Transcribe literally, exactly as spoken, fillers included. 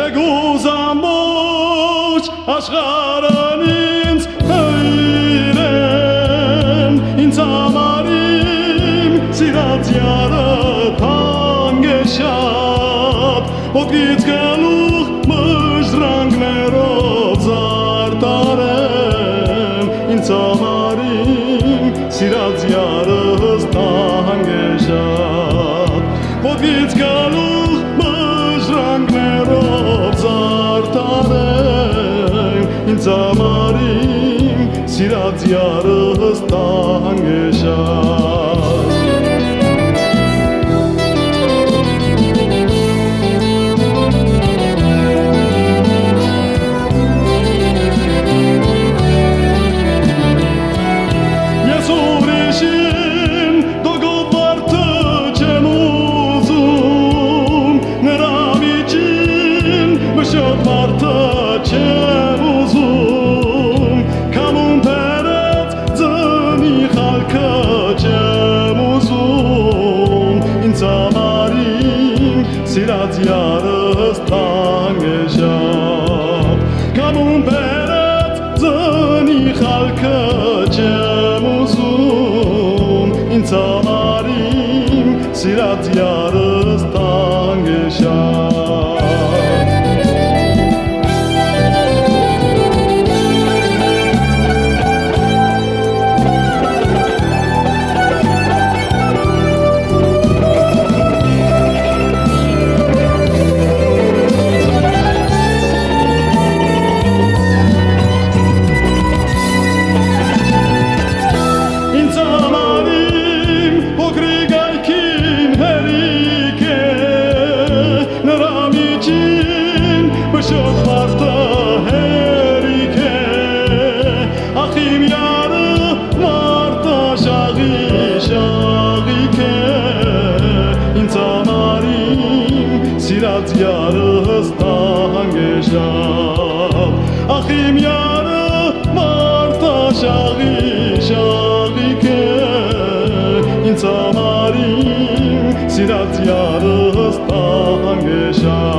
Egուզ ամբողջ աշխարհն ինձ հյուրեն, ինձ համար իմ սիրած յարը թանկ է շատ, ոտքից գալուխ մժրանքներով զարդարեմ, ինձ համար իմ սիրած յարս թանկ է շատ, ոտքից գալուխ մժրանքներով զարդարեմ, ինձ համար իմ սիրած յարս թանկ է շատ։ Ես ուրիշին դոգով վարդը չեմ ուզում, նրա միջին մշոտ վարդը չեմ ուզում, քամուն բերած ձնի խալքը չեմ ուզում, ինձ համար իմ սիրած յարս թանկ է շատ, քամուն բերած ձնի խալքը չեմ ուզում, ինձ համար իմ սիրած յարս թանկ է շատ։ Ինձ համար իմ փոքրիկ այգին հերիք է, նրա միջին մշոտ վարդը հերիք է, ախ իմ յարը մարտաշաղի շաղիք է, ինձ համար իմ սիրած յարս թանկ է շատ, ախ իմ յարը մարտաշաղի շաղիք է, ինձ համար իմ սիրած յարս թանկ է շատ։